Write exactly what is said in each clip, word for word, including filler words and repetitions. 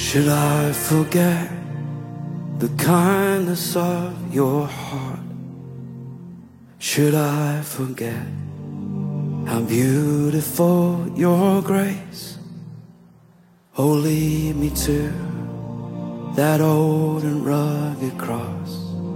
Should I forget the kindness of your heart? Should I forget how beautiful your grace? Oh, lead me to that old and rugged cross,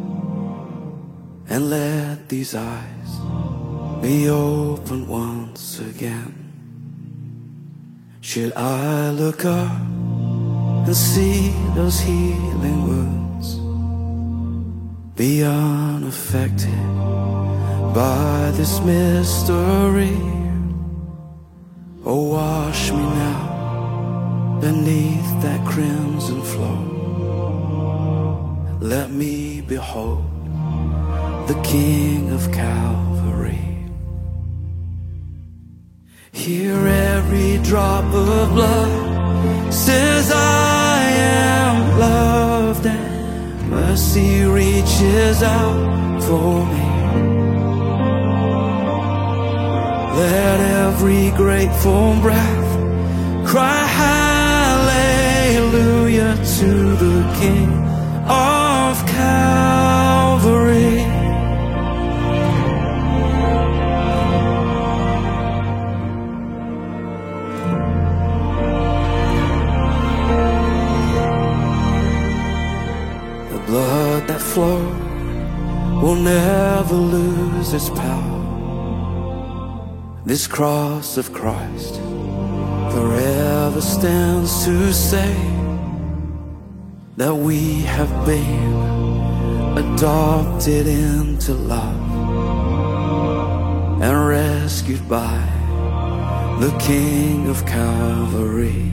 and let these eyes be open once again. Should I look up and see those healing wounds, be unaffected by this mystery? Oh, wash me now beneath that crimson flow. Let me behold the King of Calvary. Here every drop of blood says I am loved, and mercy reaches out for me. Let every grateful breath cry hallelujah to the King of Calvary. The blood that flowed will never lose its power. This cross of Christ forever stands to say that we have been adopted into love and rescued by the King of Calvary.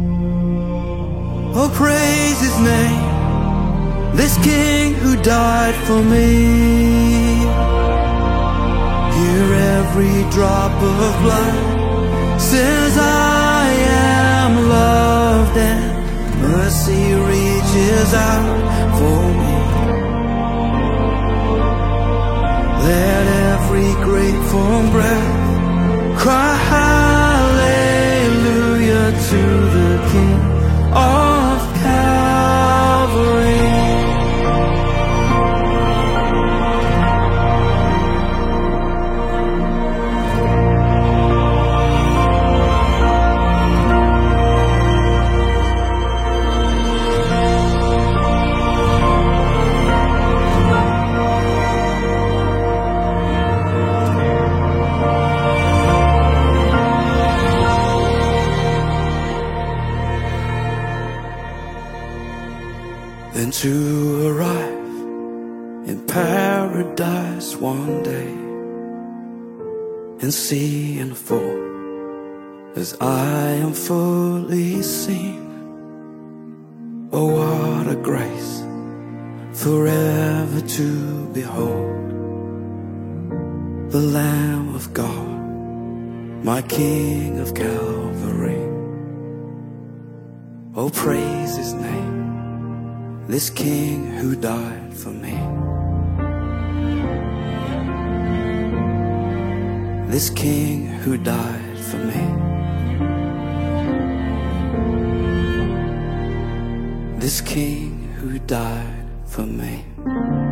Oh, praise His name, this King who died for me. Here every drop of blood says I am loved, and mercy reaches out for me. Let every grateful breath cry hallelujah to the King of Calvary. Then to arrive in paradise one day and see in full as I am fully seen. Oh, what a grace forever to behold the Lamb of God, my King of Calvary. Oh, praise His name, this King who died for me. This King who died for me. This King who died for me.